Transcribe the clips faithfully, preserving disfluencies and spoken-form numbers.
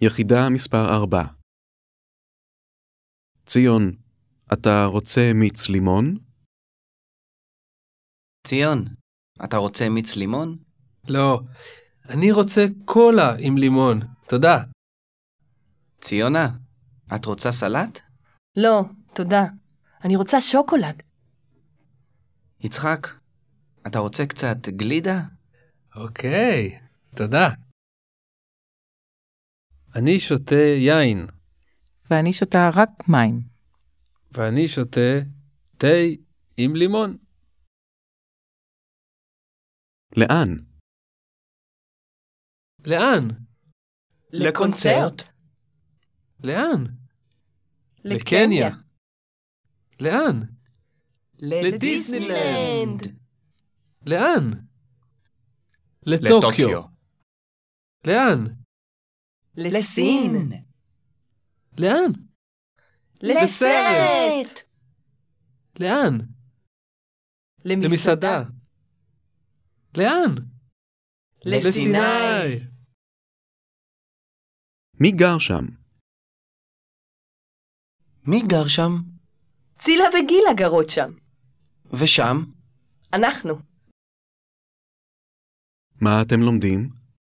יחידה מספר ארבע. ציון, אתה רוצה מיץ לימון? ציון, אתה רוצה מיץ לימון? לא, אני רוצה קולה עם לימון, תודה. ציונה, את רוצה סלט? לא, תודה. אני רוצה שוקולד. יצחק, אתה רוצה קצת גלידה? אוקיי, תודה. אני שותה יין. ואני שותה רק מים. ואני שותה תה עם לימון. לאן? לאן? לקונצרט. לאן? לקניה. לאן? לדיסנילנד. לאן? לטוקיו. לאן? לסין. לאן? לסרט. לאן? למסעדה. לאן? לסיני. מי גר שם? מי גר שם? צילה וגילה גרות שם. ושם? אנחנו. מה אתם לומדים?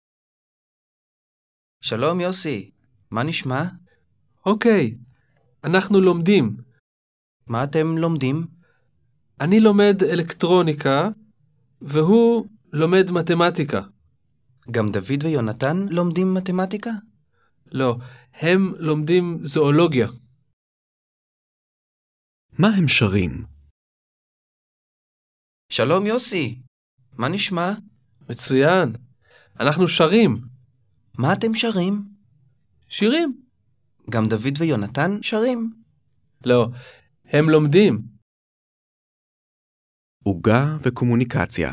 שלום יוסי, מה נשמע? אוקיי, אנחנו לומדים. מה אתם לומדים? אני לומד אלקטרוניקה, והוא לומד מתמטיקה. גם דוד ויונתן לומדים מתמטיקה? לא, הם לומדים זואולוגיה. מה הם שרים? שלום יוסי, מה נשמע? מצוין. אנחנו שרים. מה אתם שרים? שירים. גם דוד ויונתן שרים? לא, הם לומדים. עוגה וקומוניקציה.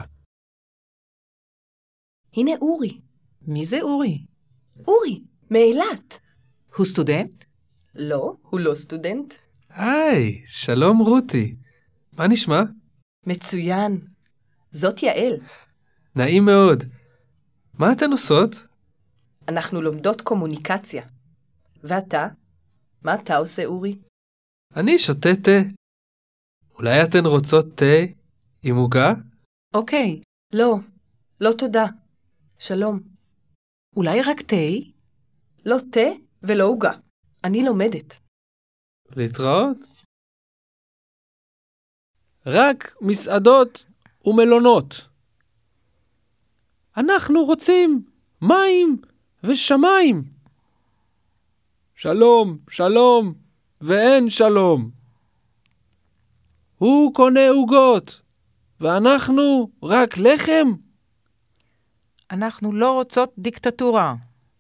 הנה אורי. מי זה אורי? אורי, מאילת. הוא סטודנט? לא, הוא לא סטודנט. היי, שלום רותי. מה נשמע? מצוין. זאת יעל. נעים מאוד. מה אתן עושות? אנחנו לומדות קומוניקציה. ואתה? מה אתה עושה, אורי? אני שותה תה. אולי אתן רוצות תה עם עוגה? אוקיי. לא, לא תודה. שלום. אולי רק תה? לא תה ולא עוגה. אני לומדת. להתראות? רק מסעדות ומלונות. אנחנו רוצים מים ושמיים. שלום, שלום, ואין שלום. הוא קונה עוגות, ואנחנו רק לחם. אנחנו לא רוצות דיקטטורה.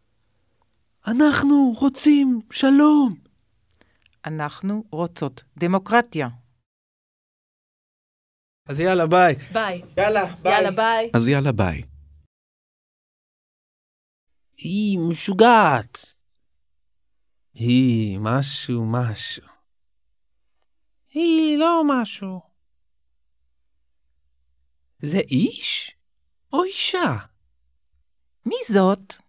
אנחנו רוצים שלום. אנחנו רוצות דמוקרטיה. אז יאללה, ביי. ביי. יאללה, ביי. יאללה, ביי. אז יאללה ביי. היא משוגעת. היא משהו משהו. היא לא משהו. זה איש או אישה? מי זאת?